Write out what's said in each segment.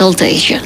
consultation.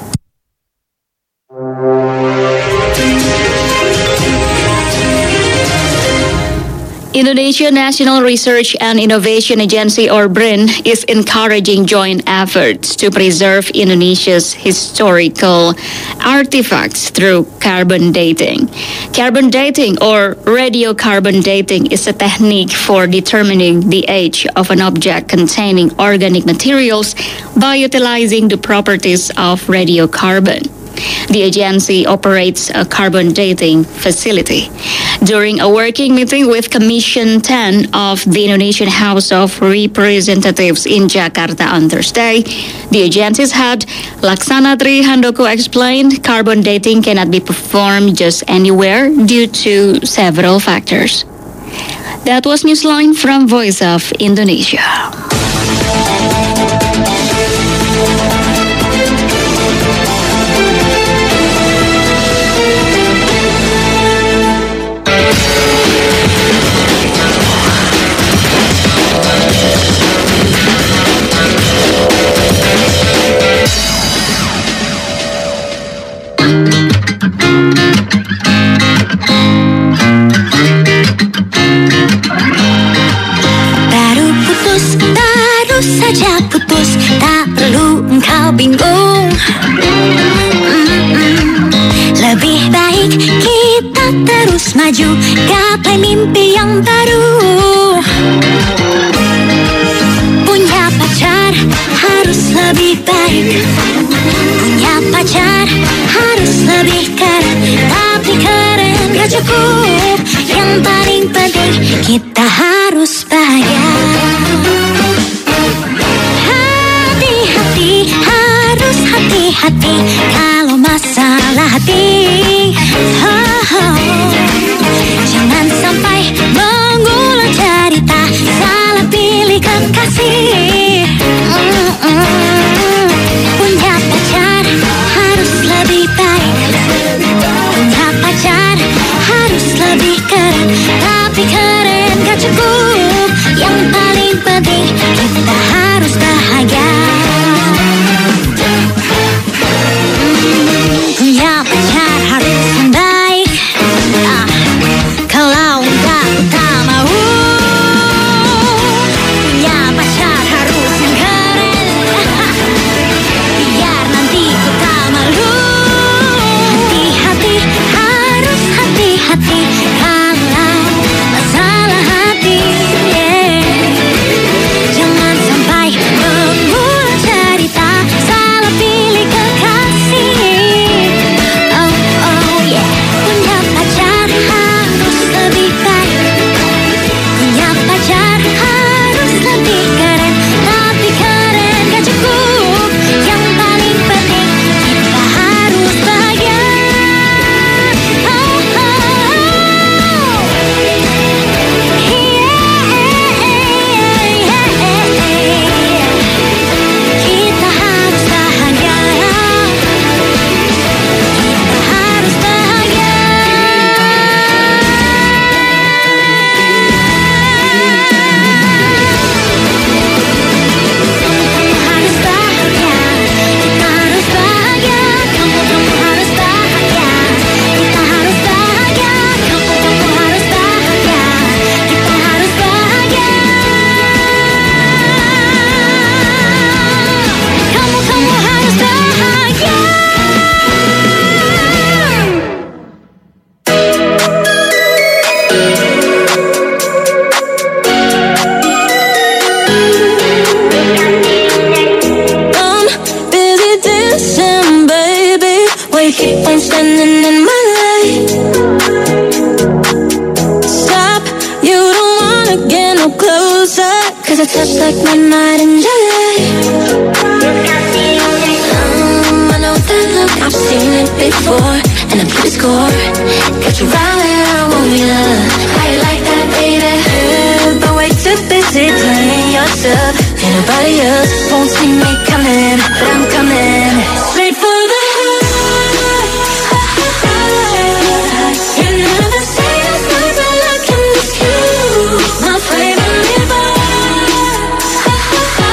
Indonesia National Research and Innovation Agency, or BRIN, is encouraging joint efforts to preserve Indonesia's historical artifacts through carbon dating. Carbon dating, or radiocarbon dating, is a technique for determining the age of an object containing organic materials by utilizing the properties of radiocarbon. The agency operates a carbon dating facility. During a working meeting with Commission 10 of the Indonesian House of Representatives in Jakarta on Thursday, the agency's head, Laksana Tri Handoko, explained carbon dating cannot be performed just anywhere due to several factors. That was Newsline from Voice of Indonesia. Saja putus, tak perlu engkau bingung. Lebih baik kita terus maju, gapai mimpi yang baru. Punya pacar harus lebih baik, punya pacar harus lebih keren. Tapi keren gak cukup, yang paling penting kita harus bahagia. Hati-hati kalau masalah hati, jangan sampai mengulang cerita salah pilih kekasih. Punya pacar harus lebih baik, punya pacar harus lebih keren. Tapi keren gak cukup, yang paling penting kita harus bahagia. Punya pacar harus yang baik, kalau enggak tak mau. Punya pacar harus yang keren, biar nanti ku tak malu. Hati-hati, harus hati-hati kalau masalah hati, jangan sampai mengulang cerita salah pilih kekasih. Touch like my night in July. I know that look, I've seen it before, and I'm keep score. Got you right where I want you. How you like that, baby? But way too busy playing yourself. Ain't nobody else won't see me coming, but I'm coming straight for the high. You never say it's not, but I can miss you. My favorite liver.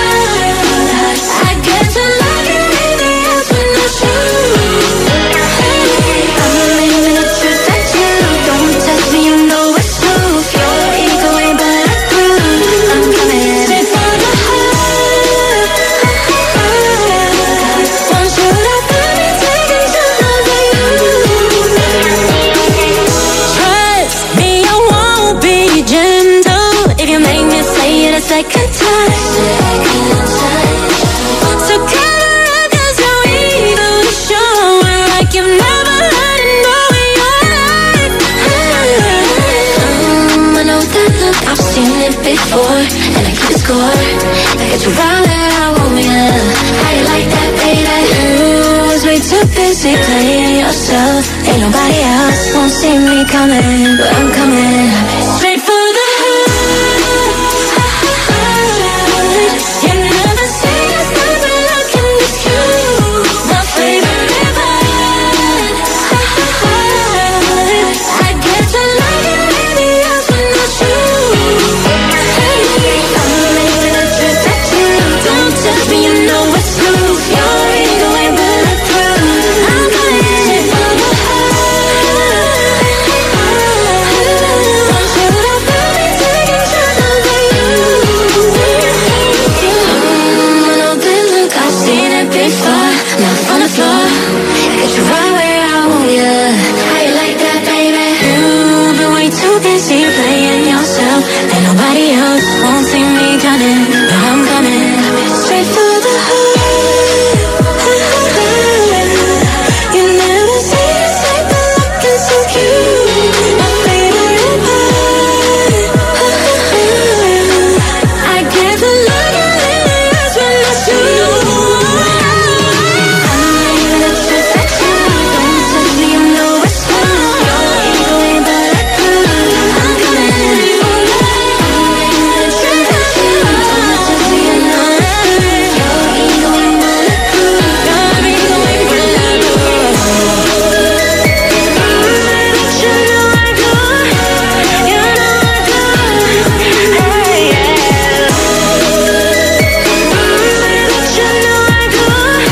Got you right where I want ya. How you like that, baby? You was way too busy playing yourself. Ain't nobody else won't see me coming, but I'm coming straight for the hood. You never say it's not the look in this cute. My favorite vibe. I get to like it, baby, else when I shoot. Hey, I'm making a trip at you. Don't touch me, you know it's true. Your ego ain't bulletproof. I'm coming straight for the hood. Want you to feel me taking shots over you. I know that look, I've seen it before. Now on the floor, get you right where I want ya. How you like that, baby? You've been way too busy playing yourself. Ain't nobody else won't see me coming, but I'm coming straight for the hood. You never see the type of looking so cute. My favorite part. I get to look at it, that's when I shoot. I'm making a trip at you. Don't touch me, you know it's true. Your ego ain't bulletproof. I'm coming for the hood. I'm making a trip at you. Don't touch me, you know it's true. Your ego ain't bulletproof. Your ego ain't bulletproof. You know I go. You know I go. Hey, yeah. You know I go.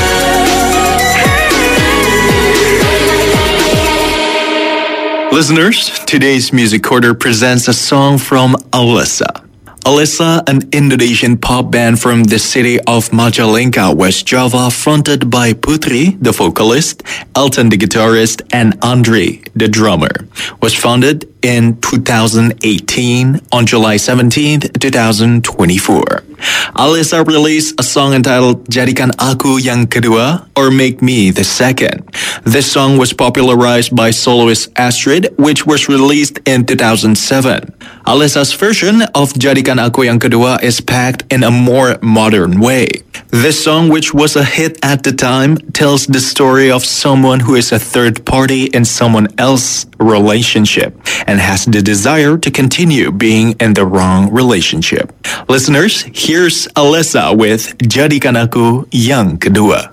Listeners, today's Music Corner presents a song from Alisa. Alisa, an Indonesian pop band from the city of Majalengka, West Java, fronted by Putri, the vocalist, Elton, the guitarist, and Andre, the drummer, was founded in 2018 on July 17th, 2024. Alisa released a song entitled Jadikan Aku Yang Kedua or Make Me the Second. This song was popularized by soloist Astrid, which was released in 2007. Alisa's version of Jadikan Aku Yang Kedua is packed in a more modern way. This song, which was a hit at the time, tells the story of someone who is a third party in someone else's relationship and has the desire to continue being in the wrong relationship. Listeners, here's Alisa with Jadikan Aku Yang Kedua.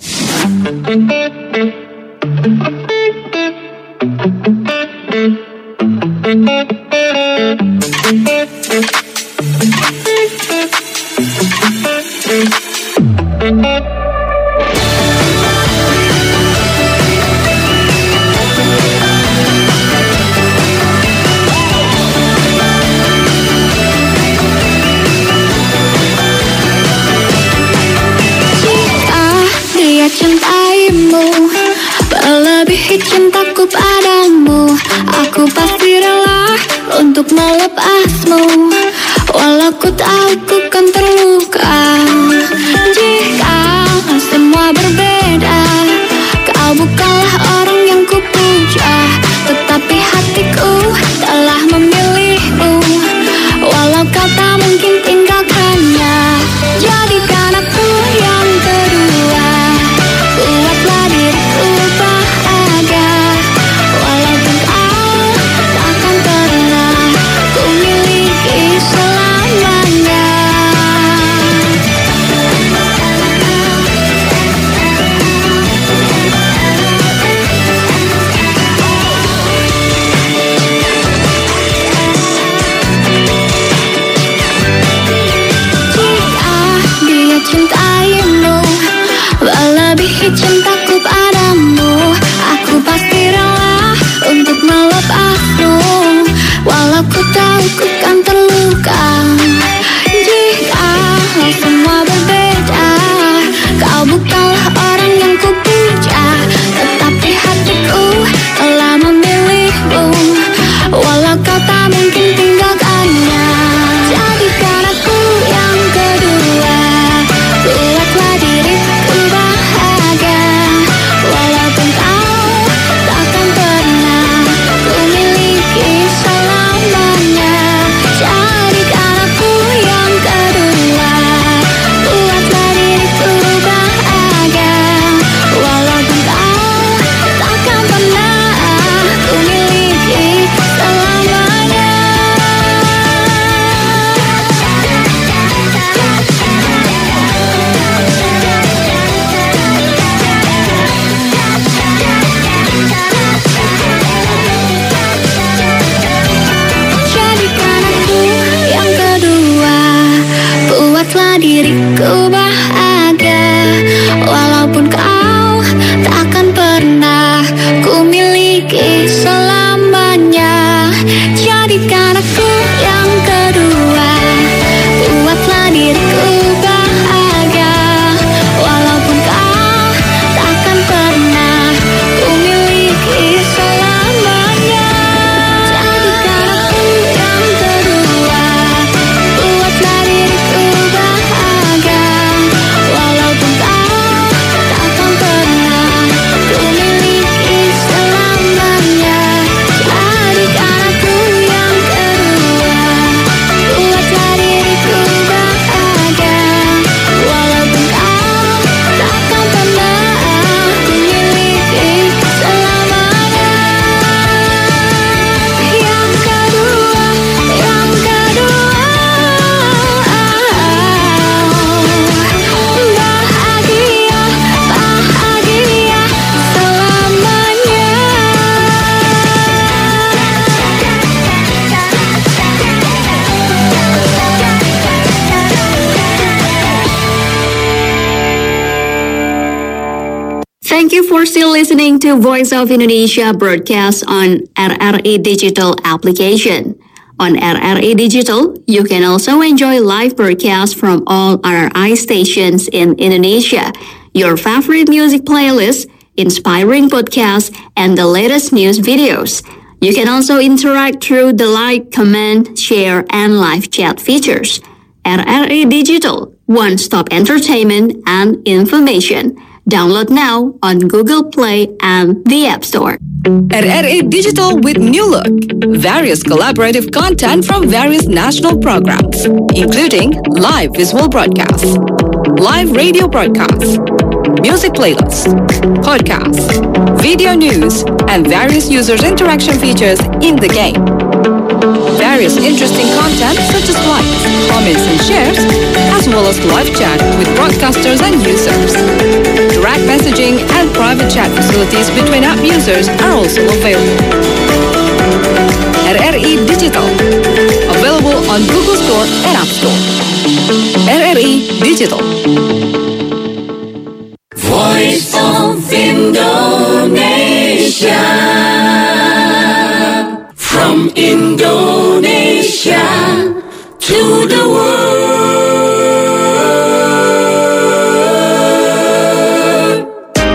Dia cintaimu melebihi cintaku padamu. Aku pasti rela untuk melepasmu, walau ku tahu ku kan terluka. Jika semua berbeda, kau bukanlah orang yang ku puja, tetapi hatiku telah memilihmu, walau kau tak mungkin tinggalkannya. Jadikan aku yang kedua, buatlah diriku bahagia, walaupun kau takkan pernah ku miliki selamanya. Thank you for still listening to Voice of Indonesia broadcast on RRI Digital application. On RRI Digital, you can also enjoy live broadcasts from all RRI stations in Indonesia, your favorite music playlists, inspiring podcasts, and the latest news videos. You can also interact through the like, comment, share, and live chat features. RRI Digital, one-stop entertainment and information. Download now on Google Play and the App Store. RRI Digital with new look. Various collaborative content from various national programs, including live visual broadcasts, live radio broadcasts, music playlists, podcasts, video news, and various users' interaction features in the game. Various interesting content such as likes, comments, and shares, as well as live chat with broadcasters and users. Direct messaging and private chat facilities between app users are also available. RRI Digital, available on Google Store and App Store. RRI Digital. Voice of Indonesia. From Indonesia to the world.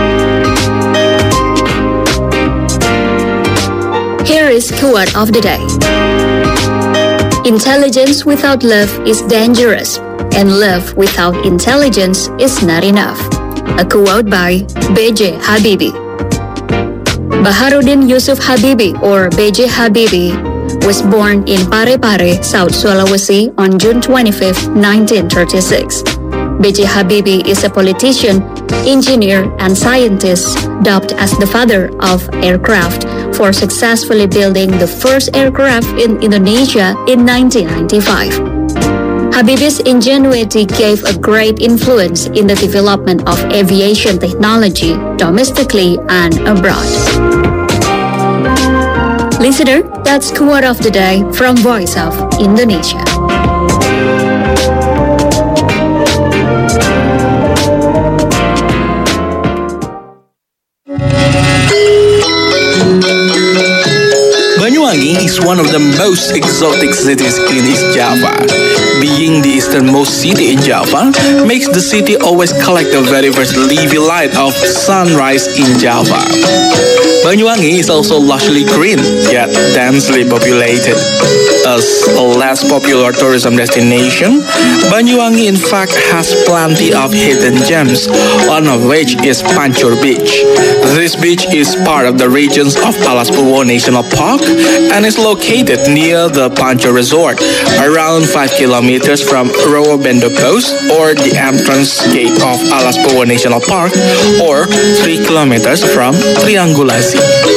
Here is quote of the day. Intelligence without love is dangerous, and love without intelligence is not enough. A quote by B.J. Habibie. Baharudin Yusuf Habibie, or B.J. Habibie, was born in Parepare, South Sulawesi on June 25, 1936. B.J. Habibie is a politician, engineer, and scientist dubbed as the father of aircraft for successfully building the first aircraft in Indonesia in 1995. Habibie's ingenuity gave a great influence in the development of aviation technology domestically and abroad. Listener, that's quote of the day from Voice of Indonesia. Banyuwangi is one of the most exotic cities in East Java. Being the easternmost city in Java makes the city always collect the very first living light of sunrise in Java. Banyuwangi is also largely green, yet densely populated. As a less popular tourism destination, Banyuwangi in fact has plenty of hidden gems, one of which is Pancur Beach. This beach is part of the regions of Alas Purwo National Park and is located near the Pancur Resort, around 5 kilometers from Rawabendo Post, or the entrance gate of Alas Purwo National Park, or 3 kilometers from Triangulasi.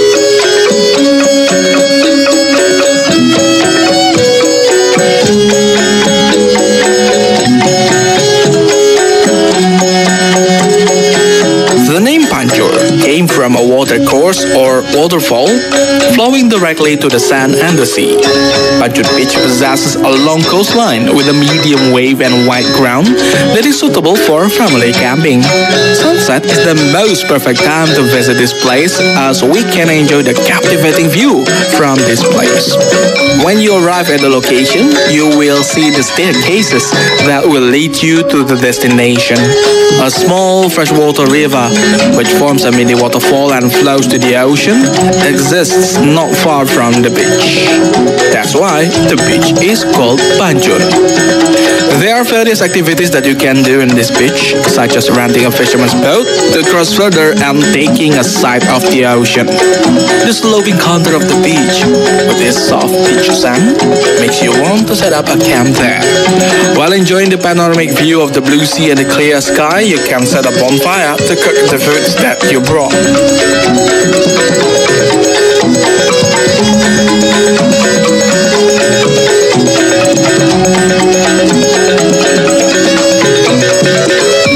The name Pancur came from a watercourse or waterfall flowing directly to the sand and the sea. Pancur Beach possesses a long coastline with a medium wave and wide ground that is suitable for family camping. Sunset is the most perfect time to visit this place, as we can enjoy the captivating view from this place. When you arrive at the location, you will see the staircases that will lead you to the destination. A small freshwater river, which forms a mini waterfall and flows to the ocean, exists not far from the beach. That's why the beach is called Pancur. There are various activities that you can do in this beach, such as renting a fisherman's boat to cross further and taking a sight of the ocean. The sloping contour of the beach, with its soft beach sand, makes you want to set up a camp there. While enjoying the panoramic view of the blue sea and the clear sky, you can set a bonfire to cook the foods that you brought.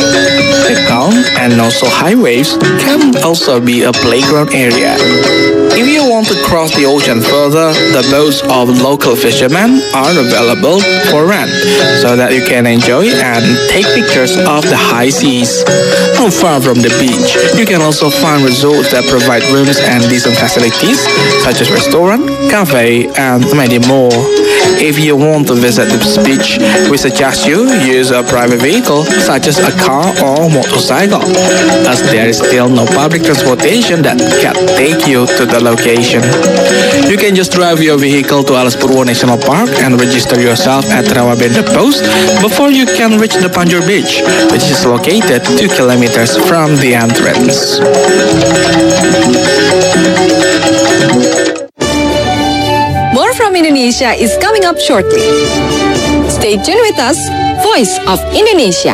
The calm and also high waves can also be a playground area. If you want to cross the ocean further, the boats of local fishermen are available for rent so that you can enjoy and take pictures of the high seas. Not far from the beach, you can also find resorts that provide rooms and decent facilities such as restaurant, cafe, and many more. If you want to visit this beach, we suggest you use a private vehicle such as a car or motorcycle, as there is still no public transportation that can take you to the location. You can just drive your vehicle to Alas Purwo National Park and register yourself at Rawabenda Post before you can reach the Panjur Beach, which is located 2 kilometers from the entrance. More from Indonesia is coming up shortly. Stay tuned with us, Voice of Indonesia.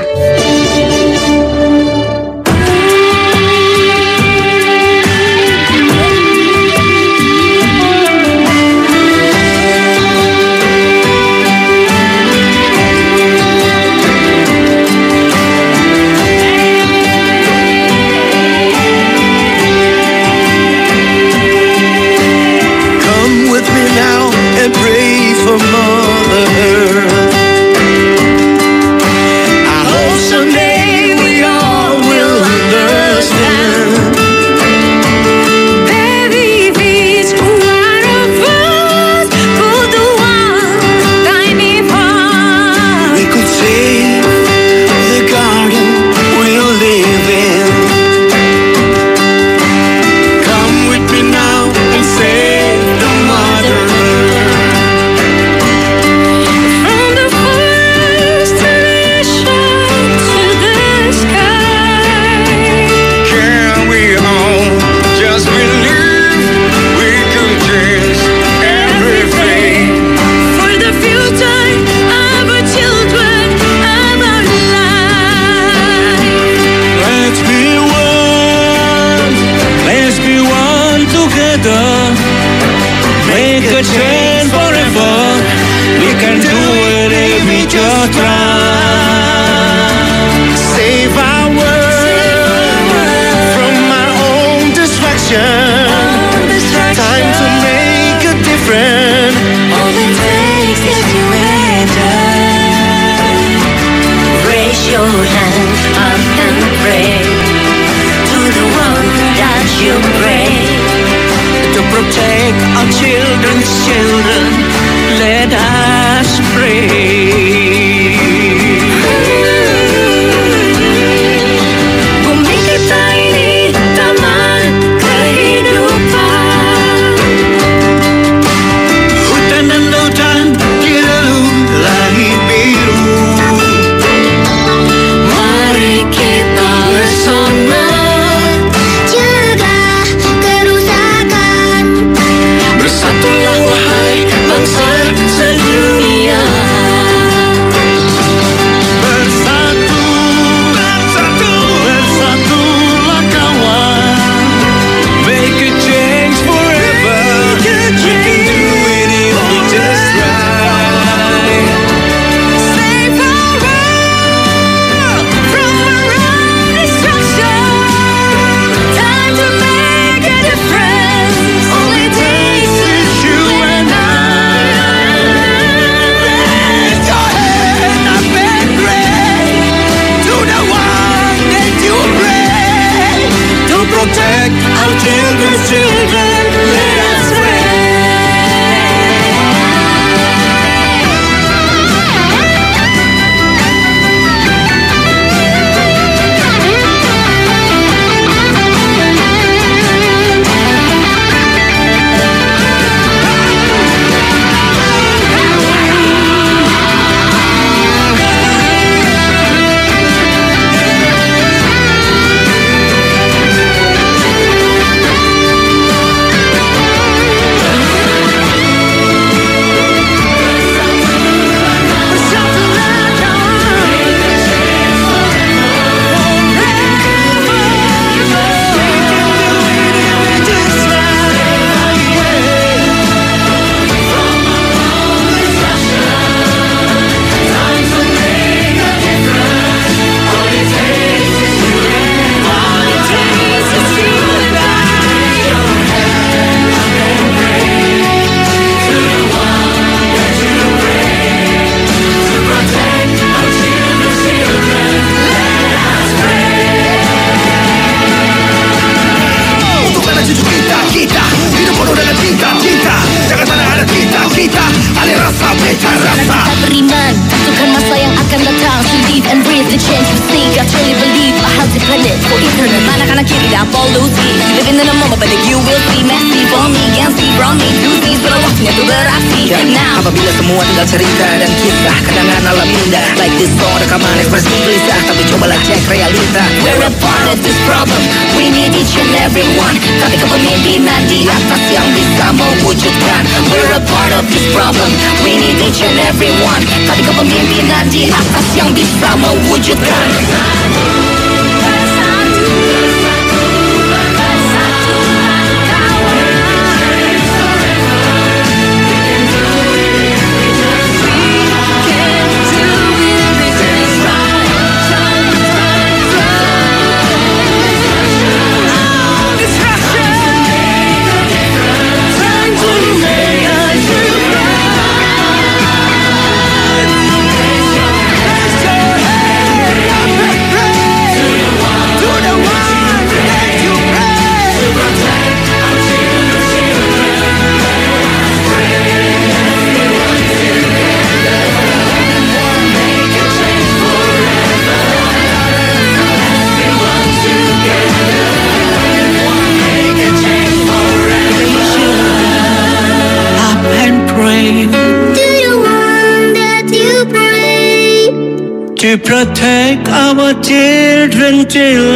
Living in a moment, but you will see. Messy for me, can see from me. Two things, but I want to beraksi. Now, apabila semua tinggal cerita dan kisah kenangan alam indah. Like this song, rekaman ekspresi gelisah, tapi cobalah cek realita. We're a part of this problem, we need each and every one. Tapi kepemimpinan di atas yang bisa mewujudkan. We're a part of this problem, we need each and every one. Tapi kepemimpinan di atas yang bisa mewujudkan. To protect our children,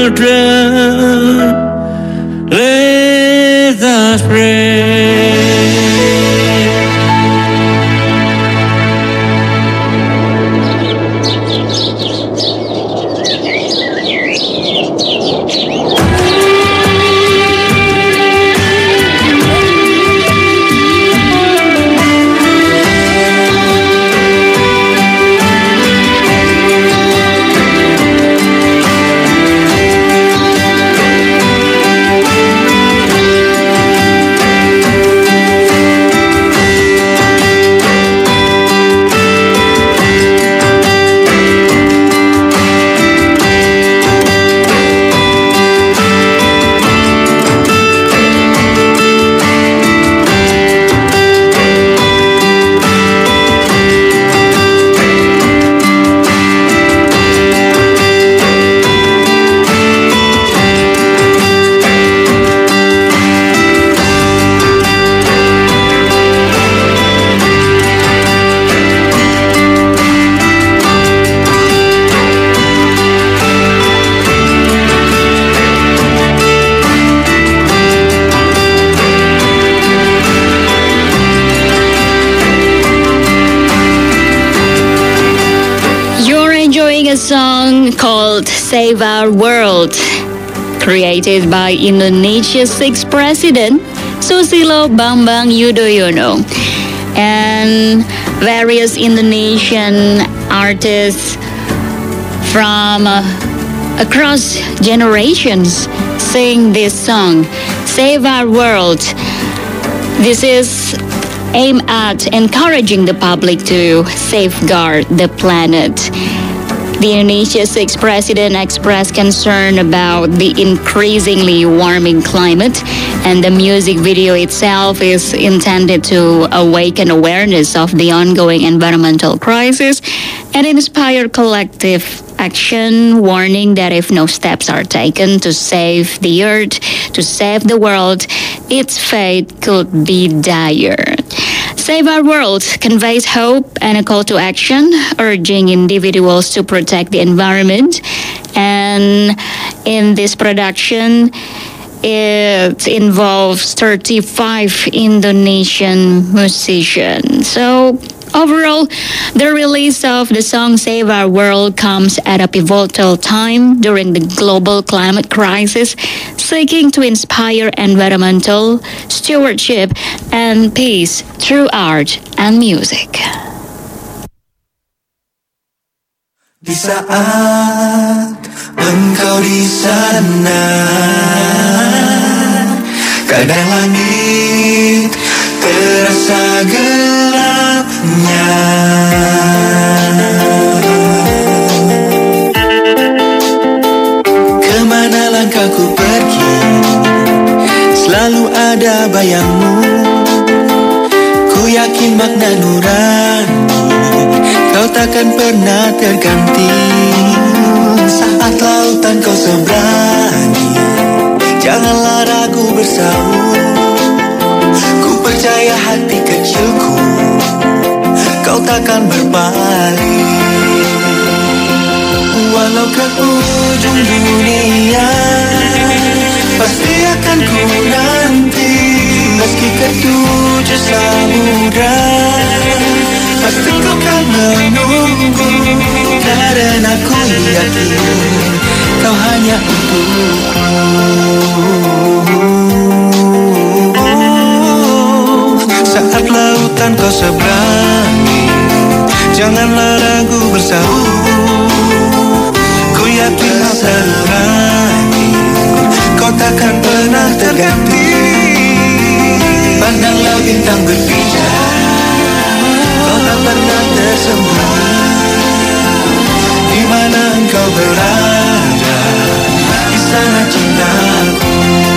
let us pray. A song called Save Our World, created by Indonesia's sixth president, Susilo Bambang Yudhoyono, and various Indonesian artists from across generations sing this song, Save Our World. This is aimed at encouraging the public to safeguard the planet. The Indonesia's sixth president expressed concern about the increasingly warming climate, and the music video itself is intended to awaken awareness of the ongoing environmental crisis and inspire collective action, warning that if no steps are taken to save the earth, to save the world, its fate could be dire. Save Our World conveys hope and a call to action, urging individuals to protect the environment. And in this production, it involves 35 Indonesian musicians. So overall, the release of the song Save Our World comes at a pivotal time during the global climate crisis, seeking to inspire environmental stewardship and peace through art and music. Di saat engkau di sana, kadang langit terasa gelapnya. Kemana langkahku pergi, selalu ada bayangmu. Ku yakin makna nurani kau takkan pernah terganti. Saat lautan kau seberangi, Janganlah ragu bersaung, ku percaya hati kecilku, kau takkan berpaling. Walau ke ujung dunia, pasti akan ku nanti. Meski ke tujuh samudra, pasti ku kan menunggu. Karena ku yakin kau hanya untukku. Saat lautan kau seberangi, janganlah ragu bersaung. Ku yakin selagi kau takkan pernah terganti. Pandanglah bintang berpijar, kau tak pernah tersembunyi. Di mana engkau berada, di sana cintaku.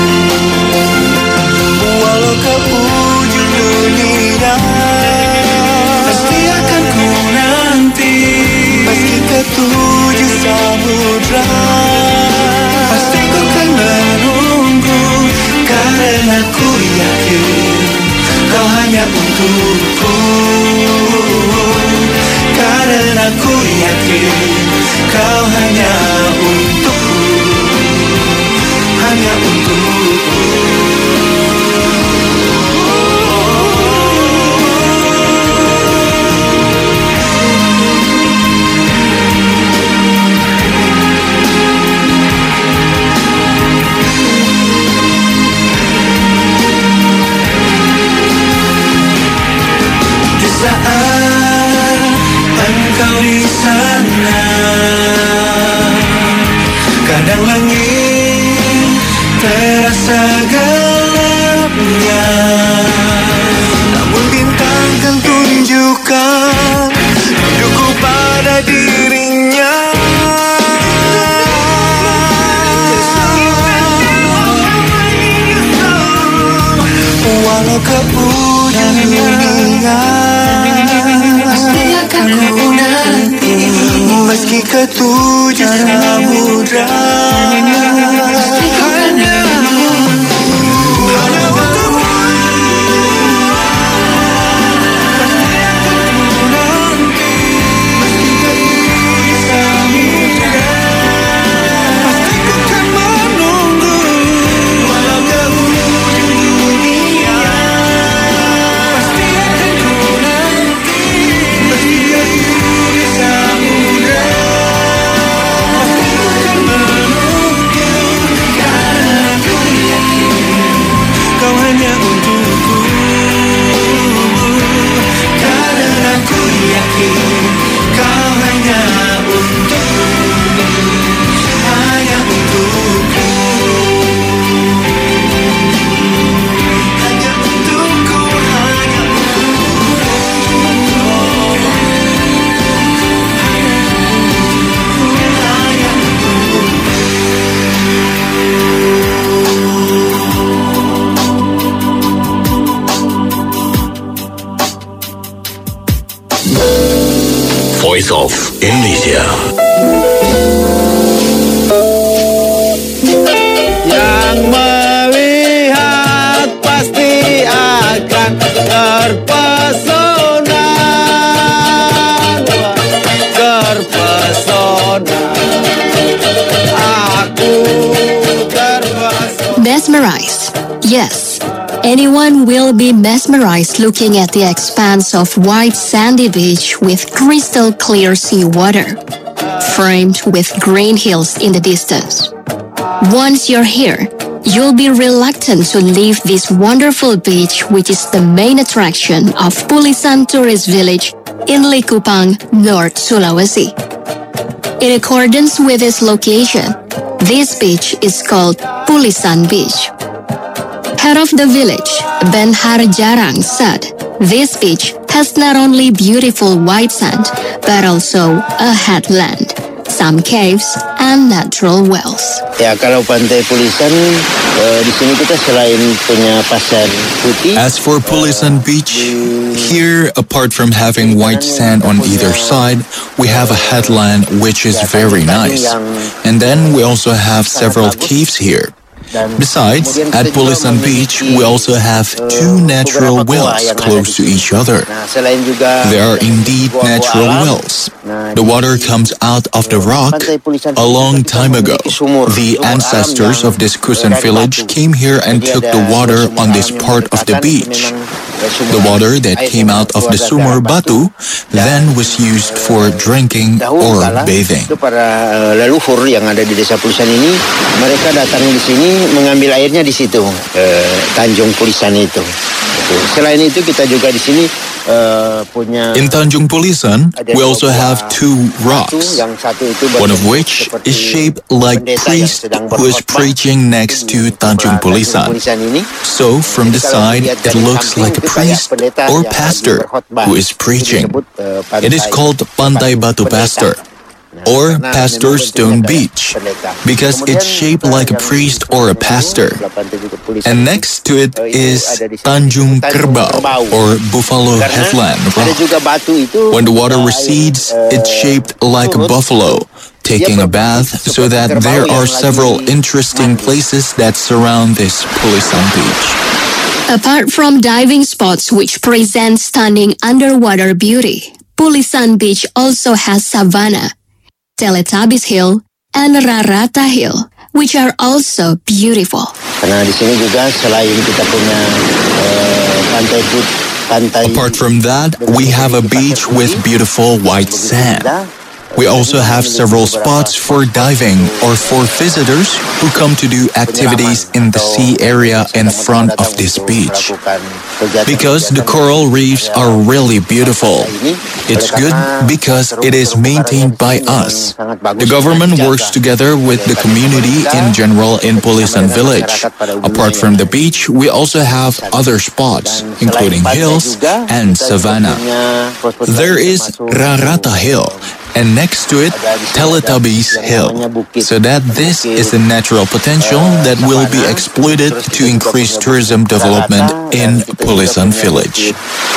Walau ke ujung dunia, pasti akan ku nanti. Meski ke tujuh samudra, pasti ku kan menunggu. Karena ku yakin kau hanya untukku. Karena ku yakin kau hanya untukku, hanya untukku. Di saat engkau di sana, kadang langit terasa gelapnya, namun bintang kan tunjukkan rinduku pada dirinya. Walau ke ujung dunia, pasti akan ku nanti. Meski ke tujuh samudra, hanya untukmu. Pasti akan ku nanti. Meski ke tujuh samudra, pasti ku kan menunggu. Walau ke ujung dunia, pasti akan ku nanti. Meski ke tujuh samudra, pasti ku kan menunggu. Karena ku yakin kau hanya untukku. Karena ku yakin kau hanya untukku, hanya untukku, hanya untukku, hanya Voice of Indonesia. Yang melihat pasti akan terpesona, terpesona. Aku terpesona. Mesmerized. Yes, anyone will be mesmerized looking at the expanse of white sandy beach with crystal clear seawater, framed with green hills in the distance. Once you're here, you'll be reluctant to leave this wonderful beach, which is the main attraction of Pulisan Tourist Village in Likupang, North Sulawesi. In accordance with its location, this beach is called Pulisan Beach. Head of the village, Ben Harjarang, said, this beach has not only beautiful white sand, but also a headland, some caves, and natural wells. Ya, kalau Pantai Pulisan, di sini kita selain punya pasir putih. As for Pulisan Beach, here, apart from having white sand on either side, we have a headland which is very nice. And then we also have several caves here. Besides, at Pulisan Beach, we also have two natural wells close to each other. They are indeed natural wells. The water comes out of the rock. A long time ago, the ancestors of this Kusan village came here and took the water on this part of the beach. The water that came out of the sumur batu then was used for drinking or bathing. Itu para leluhur yang ada di Desa Pulisan ini, mereka datang di sini mengambil airnya di situ, Tanjung Pulisan itu. Selain itu kita juga di sini punya. In Tanjung Pulisan, we also have two rocks, one of which is shaped like priest who is preaching next to Tanjung Pulisan. So from the side, it looks like a priest or pastor who is preaching. It is called Pantai Batu Pastor or Pastor Stone Beach because it's shaped like a priest or a pastor. And next to it is Tanjung Kerbau or Buffalo Headland Rock. When the water recedes, it's shaped like a buffalo taking a bath, so that there are several interesting places that surround this Pulisan Beach. Apart from diving spots which present stunning underwater beauty, Pulisan Beach also has savanna, Teletubbies Hill, and Rarata Hill, which are also beautiful. Karena di sini juga selain kita punya pantai. Apart from that, we have a beach with beautiful white sand. We also have several spots for diving or for visitors who come to do activities in the sea area in front of this beach. Because the coral reefs are really beautiful. It's good because it is maintained by us. The government works together with the community in general in Pulisan village. Apart from the beach, we also have other spots, including hills and savanna. There is Rarata Hill, and next to it, Teletubbies Hill, so that this is a natural potential that will be exploited to increase tourism development in Pulisan village.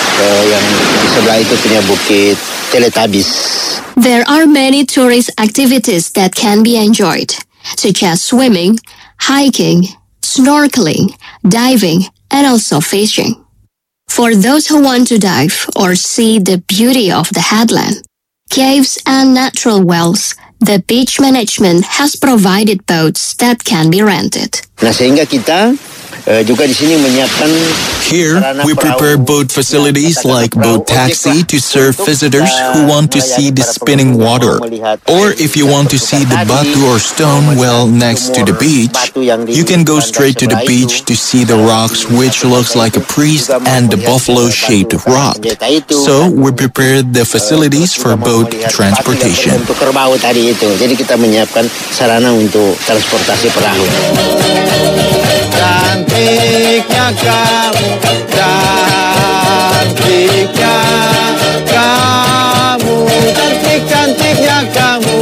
There are many tourist activities that can be enjoyed, such as swimming, hiking, snorkeling, diving, and also fishing. For those who want to dive or see the beauty of the headland, caves and natural wells, the beach management has provided boats that can be rented. Nah, sehingga kita juga di sini menyiapkan. Here, we prepare boat facilities like boat taxi to serve visitors who want to see the spinning water. Or if you want to see the batu or stone well next to the beach, you can go straight to the beach to see the rocks which looks like a priest and the buffalo-shaped rock. So, we prepared the facilities for boat transportation. Untuk kerbau tadi itu. Jadi kita menyiapkan sarana untuk transportasi perahu. Cantiknya kamu, cantiknya kamu, cantik-cantiknya kamu,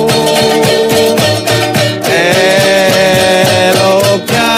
eloknya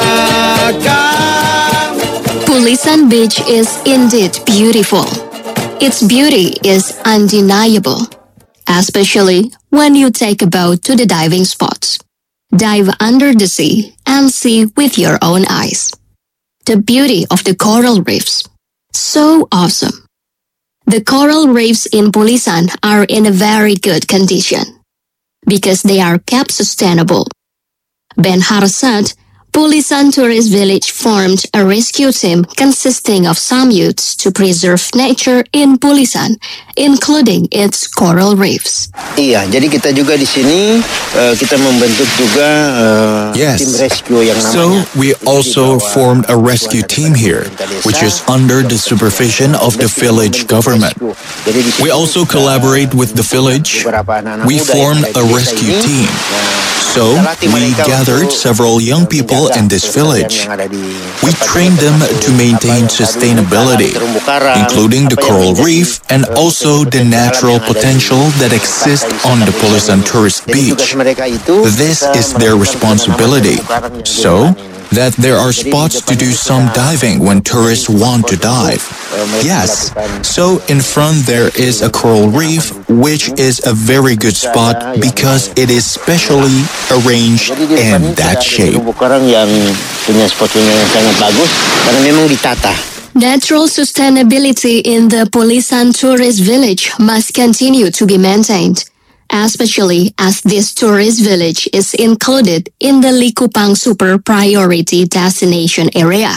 kamu. Pulisan Beach is indeed beautiful. Its beauty is undeniable, especially when you take a boat to the diving spots. Dive under the sea and see with your own eyes. The beauty of the coral reefs. So awesome. The coral reefs in Pulisan are in a very good condition because they are kept sustainable. Ben Harsat, Pulisan Tourist Village formed a rescue team consisting of some youths to preserve nature in Pulisan, including its coral reefs. Iya, jadi kita juga di sini kita membentuk juga tim rescue yang namanya. So we also formed a rescue team here, which is under the supervision of the village government. We also collaborate with the village. We formed a rescue team. So we gathered several young people in this village. We trained them to maintain sustainability, including the coral reef and also the natural potential that exists on the Pulisan tourist beach. This is their responsibility. So that there are spots to do some diving when tourists want to dive. Yes, so in front there is a coral reef, which is a very good spot because it is specially arranged in that shape. Orang yang punya spot-nya yang sangat bagus karena memang ditata. Natural sustainability in the Pulisan tourist village must continue to be maintained, especially as this tourist village is included in the Likupang Super Priority Destination Area.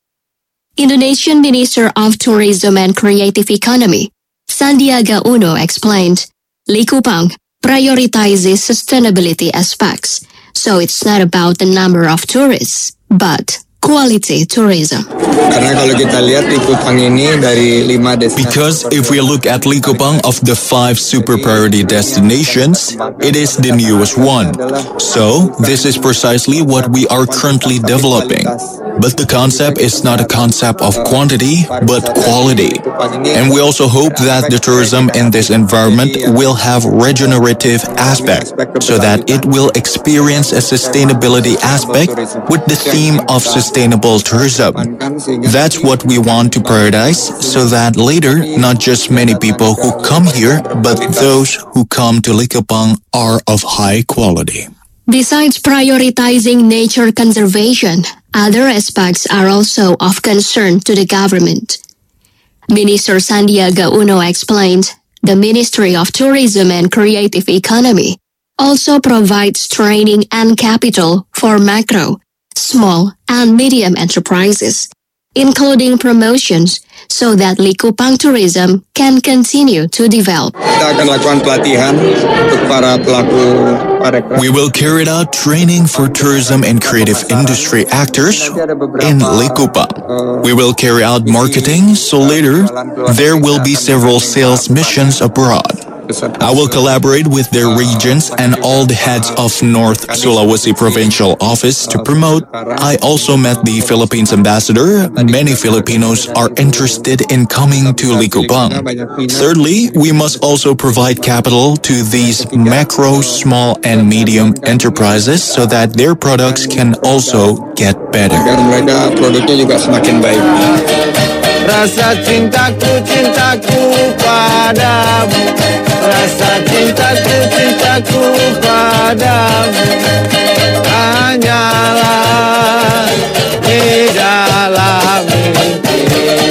Indonesian Minister of Tourism and Creative Economy, Sandiaga Uno, explained, Likupang prioritizes sustainability aspects, so it's not about the number of tourists, but quality tourism. Karena kalau kita lihat Likupang ini dari 5 destinasi. Because if we look at Likupang, of the 5 super priority destinations, it is the newest one. So, this is precisely what we are currently developing. But the concept is not a concept of quantity, but quality. And we also hope that the tourism in this environment will have regenerative aspect, so that it will experience a sustainability aspect with the theme of sustainable tourism. That's what we want to prioritize, so that later, not just many people who come here, but those who come to Likupang are of high quality. Besides prioritizing nature conservation, other aspects are also of concern to the government. Minister Sandiaga Uno explained, the Ministry of Tourism and Creative Economy also provides training and capital for macro, small, and medium enterprises, including promotions, so that Likupang tourism can continue to develop. Kita akan lakukan pelatihan untuk para pelaku pariwisata. We will carry out training for tourism and creative industry actors in Likupang. We will carry out marketing, so later there will be several sales missions abroad. I will collaborate with their regions and all the heads of North Sulawesi Provincial Office to promote. I also met the Philippines ambassador. Many Filipinos are interested in coming to Likupang. Thirdly, we must also provide capital to these macro, small, and medium enterprises so that their products can also get better. Agar mereka produknya juga semakin baik. Rasa cintaku, cintaku padamu. Rasa cintaku, cintaku padamu. Hanyalah di dalam mimpi.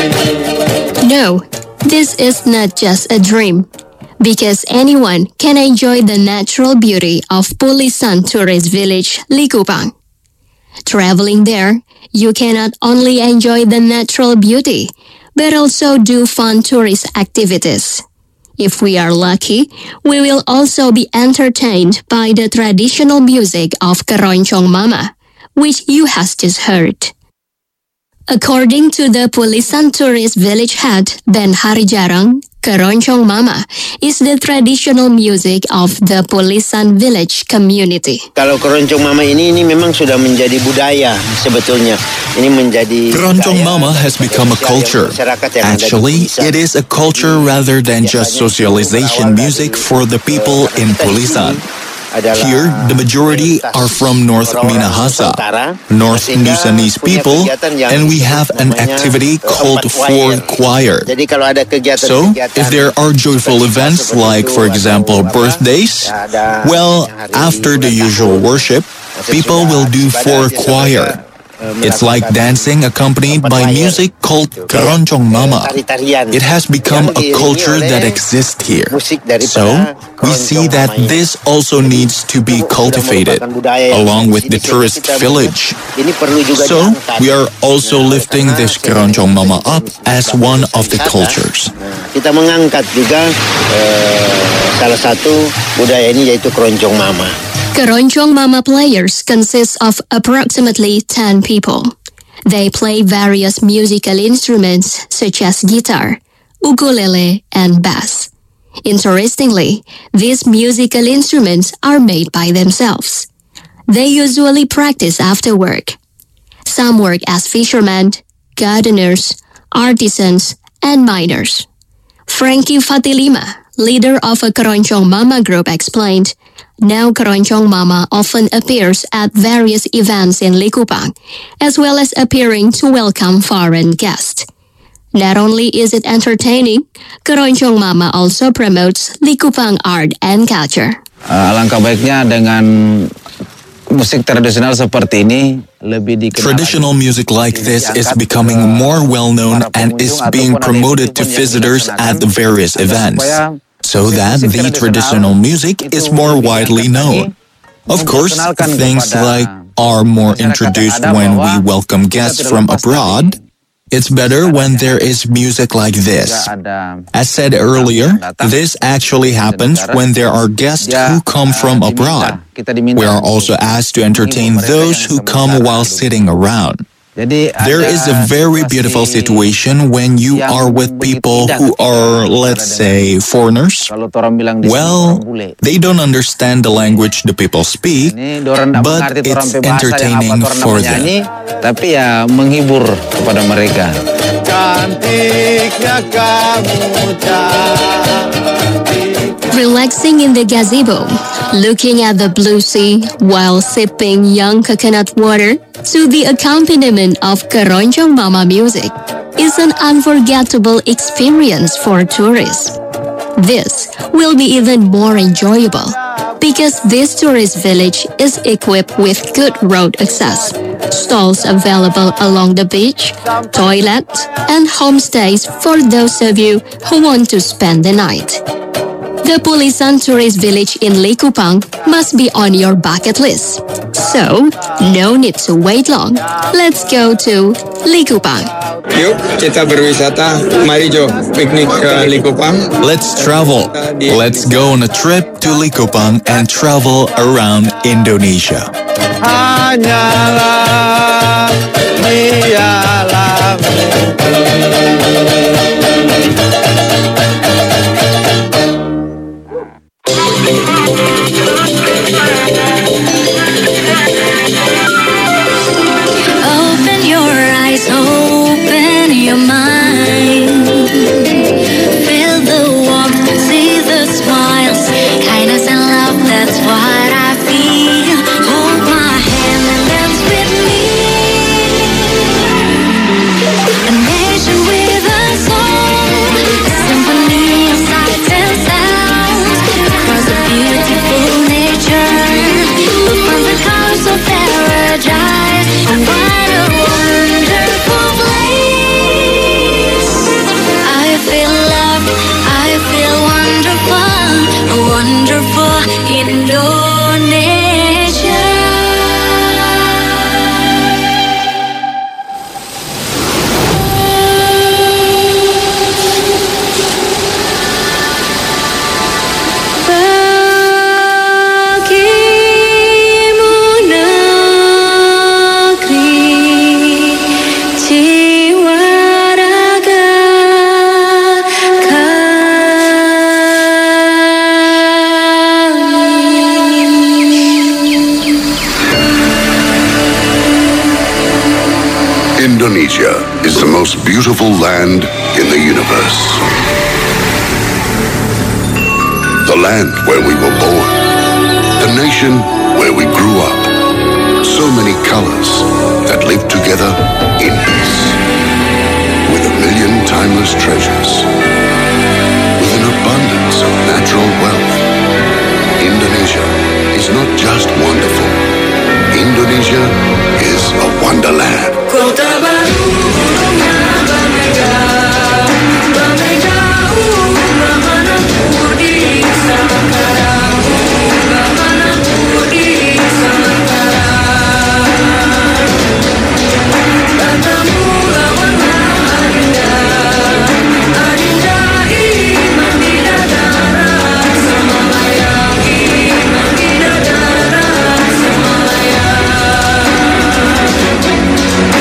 No, this is not just a dream, because anyone can enjoy the natural beauty of Pulisan Tourist Village, Likupang. Traveling there, you can not only enjoy the natural beauty, but also do fun tourist activities. If we are lucky, we will also be entertained by the traditional music of Keroncong Mama, which you has just heard. According to the Pulisan Tourist Village head, Ben Harijarang, Keroncong Mama is the traditional music of the Pulisan Village community. Kalau Keroncong Mama ini memang sudah menjadi budaya sebetulnya. Ini menjadi Keroncong Mama has become a culture. Actually, it is a culture rather than just socialization music for the people in Pulisan. Here, the majority are from North Minahasa, North Nusanese people, and we have an activity called Four Choir. So, if there are joyful events like, for example, birthdays, well, after the usual worship, people will do Four Choir. It's like dancing accompanied by music called Keroncong Mama. It has become a culture that exists here. So, we see that this also needs to be cultivated along with the tourist village. So, we are also lifting this Keroncong Mama up as one of the cultures. Kita mengangkat juga salah satu budaya ini yaitu Keroncong Mama. Keroncong Mama players consist of approximately 10 people. They play various musical instruments such as guitar, ukulele, and bass. Interestingly, these musical instruments are made by themselves. They usually practice after work. Some work as fishermen, gardeners, artisans, and miners. Frankie Fatilima, leader of a Keroncong Mama group, explained, Now Keroncong Mama often appears at various events in Likupang, as well as appearing to welcome foreign guests. Not only is it entertaining, Keroncong Mama also promotes Likupang art and culture. Alangkah baiknya dengan musik tradisional seperti ini lebih dikenal. Traditional music like this is becoming more well-known and is being promoted to visitors at the various events, so that the traditional music is more widely known. Of course, things like are more introduced when we welcome guests from abroad. It's better when there is music like this. As said earlier, this actually happens when there are guests who come from abroad. We are also asked to entertain those who come while sitting around. There is a very beautiful situation when you are with people who are, let's say, foreigners. Well, they don't understand the language the people speak, but it's entertaining for them. Tapi ya menghibur kepada mereka. Relaxing in the gazebo, looking at the blue sea while sipping young coconut water to the accompaniment of Keroncong Mama music is an unforgettable experience for tourists. This will be even more enjoyable because this tourist village is equipped with good road access, stalls available along the beach, toilets, and homestays for those of you who want to spend the night. The Pulisan Tourist Village in Likupang must be on your bucket list. So, no need to wait long. Let's go to Likupang. Yuk, kita berwisata. Mari Jo, piknik ke Likupang. Let's travel. Let's go on a trip to Likupang and travel around Indonesia. Hanyalah dialah Open your eyes, open your mind. Feel the warmth, see the smiles, kindness and love, that's what I feel. Hold my hand and dance with me. A nation with a soul, a symphony of sights and sounds, across a beautiful nature, look from the colors of paradise. And what a wonderful place. I feel loved, I feel wonderful, a wonderful Indonesia. Bagimu negeri jiwa raga Indonesia is the most beautiful land in the universe. The land where we were born. The nation where we grew up. So many colors that live together in peace. With a million timeless treasures. With an abundance of natural wealth. Indonesia is not just wonderful. Indonesia is a wonderland. Kota baru Bamega, Bamega, Bamana Budi Sangkara, Bamana Budi Sangkara. Katamu lawan Adinda, Adinda iman bidadara, Samalaya iman bidadara, Samalaya.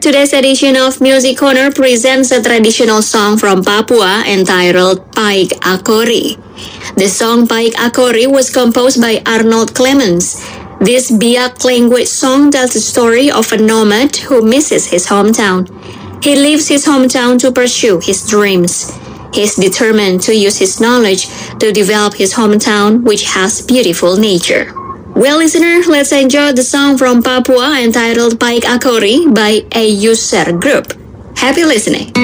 today's edition of Music Corner presents a traditional song from Papua entitled Paik Akori. The song Paik Akori was composed by Arnold Clemens. This Biak language song tells the story of a nomad who misses his hometown. He leaves his hometown to pursue his dreams. He is determined to use his knowledge to develop his hometown, which has beautiful nature. Well, listener, let's enjoy the song from Papua entitled Paik Akori by a user group. Happy listening.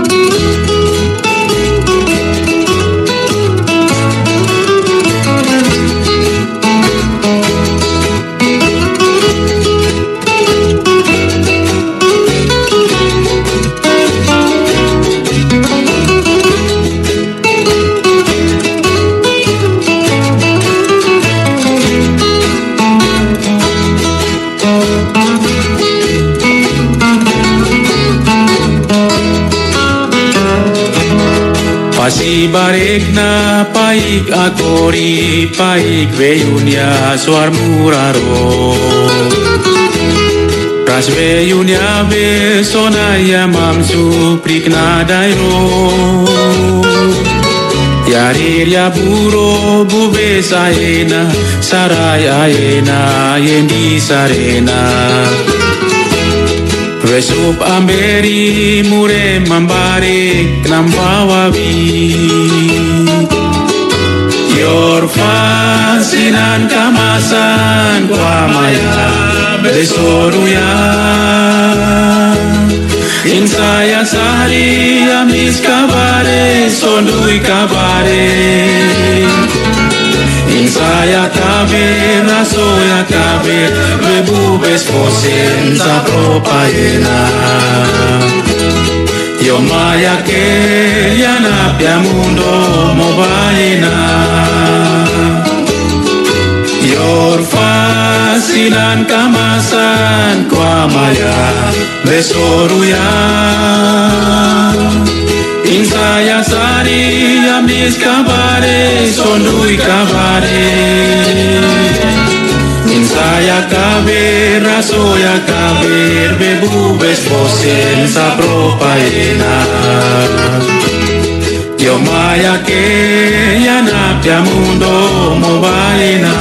Pasibarek na paik akori, paik veyunya suar muraro. Ras veyunya ve sonaya mamsu prikna dairo. Yarir ya buro bube saena, saraya ena yendi sarena. Vesup amberi mure mambare knampawawi. Yor fasinan kamasan kwamaya besoruya. Insaya sari amis kabare sondui kabare. Insaya kabe rasoya kabe bebubes posenza propagena. Yo maya que yana pia mundo mobaina. Yor fasinan kamasan kwa maya besoruya. Insaya sari amis kabare sondui kabare. Insaya kabe rasoya kabe bebubes posenza propaena. Yo maya que yana pia mundo mobaina.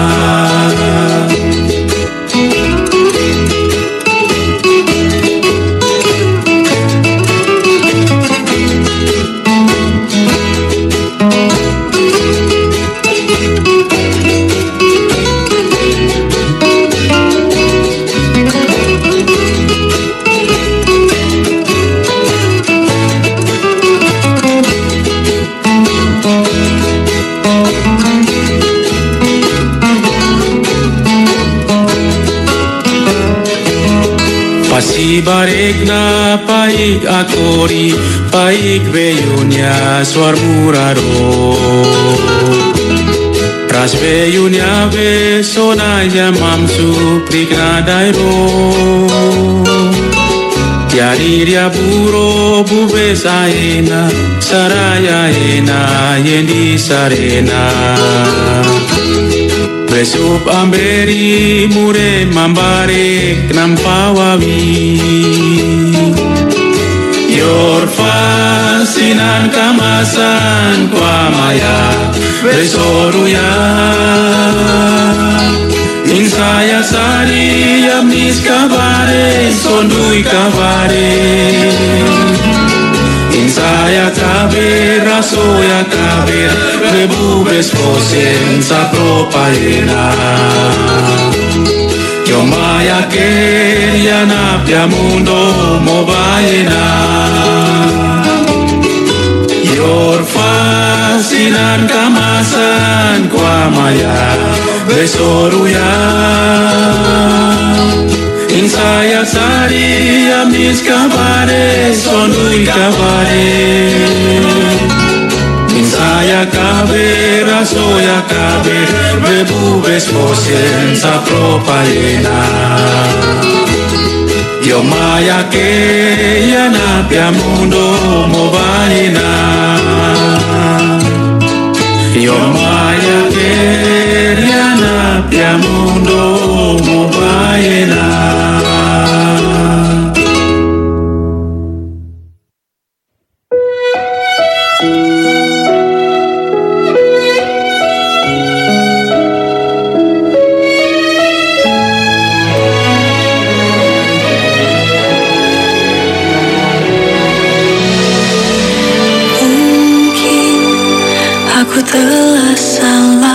Pasibarek na paik akori, paik veyunya suar muraro. Ras veyunya ve sonaya mamsu prikna dairo. Yarir ya buro bube saena, saraya ena yendi sarena. Vesup amberi mure mambare knampawawi. Yor fasinan kamasan kwamaya besoruya. Insaya sari amis kabare sondui kabare. Insaya kabe rasoya kabe bebubes posenza propaena. Yo maya que yana pia mundo mobaena. Yor fasinan kamasan kwa maya besoruya. Insaya sari amis kabare sondui kabare. Insaya kabe rasoya kabe bebubes posenza propaena. Yo maya que yana pia mundo mobaina. Yo maya que yana pia mundo mobaina. Ku telah salah.